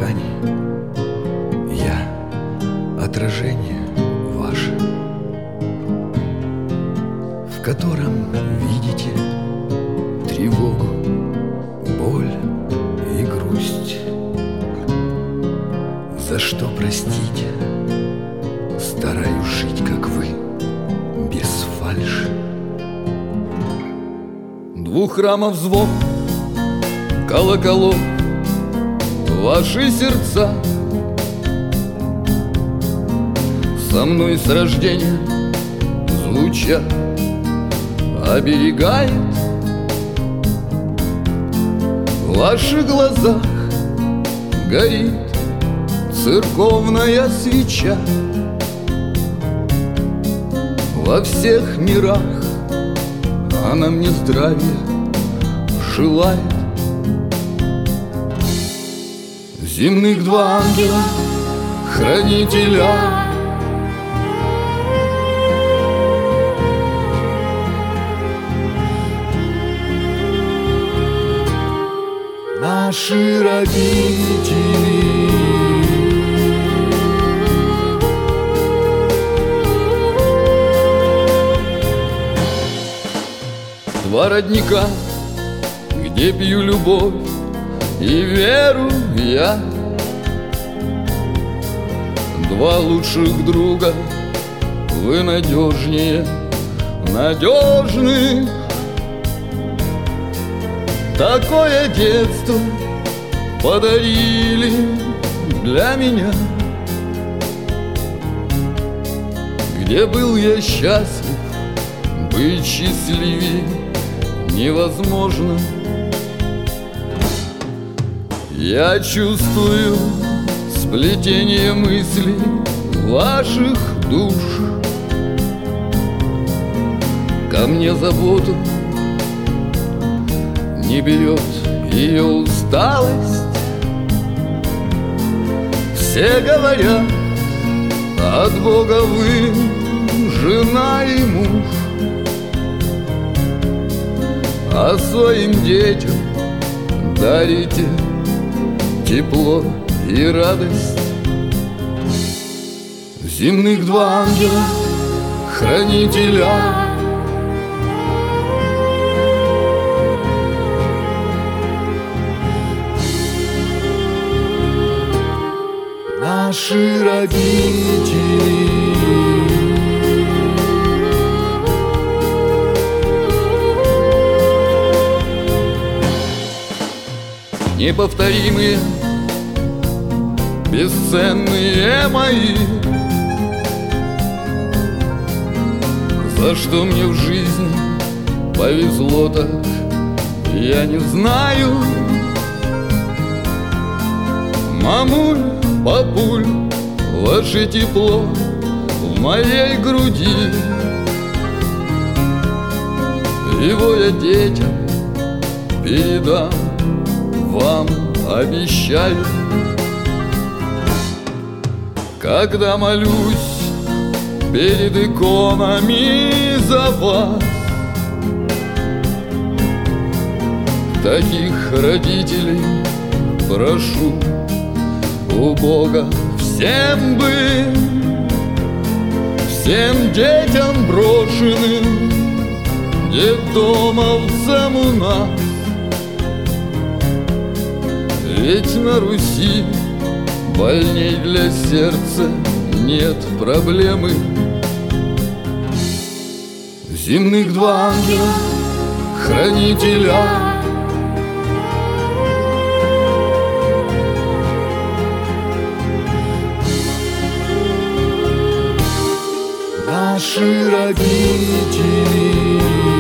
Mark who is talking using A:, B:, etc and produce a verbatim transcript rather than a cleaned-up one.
A: дыхании я отражение ваше, в котором видите тревогу, боль и грусть. За что, простите, стараюсь жить, как вы, без фальши. Двух храмов звон, колоколов, ваши сердца со мной с рождения звучат, оберегает. В ваших глазах горит церковная свеча. Во всех мирах она мне здравия желает. Земных два ангела, хранителя, наши родители. Два родника, где пью любовь и веру я. Два лучших друга, вы надежнее надежных. Такое детство подарили для меня, где был я счастлив, быть счастливее невозможно. Я чувствую сплетение мыслей ваших душ. Ко мне заботу не берет ее усталость. Все говорят, от Бога вы жена и муж, а своим детям дарите тепло и радость. Земных два ангела, хранителя, наши родители. Неповторимые, бесценные мои, за что мне в жизни повезло так, я не знаю. Мамуль, папуль, ваше тепло в моей груди, его я детям передам, вам обещаю. Когда молюсь перед иконами за вас, таких родителей прошу у Бога всем быть, всем детям брошенным детдомовцам у нас. Ведь на Руси больней для сердца нет проблемы. Земных два ангела, хранителя, наши родители.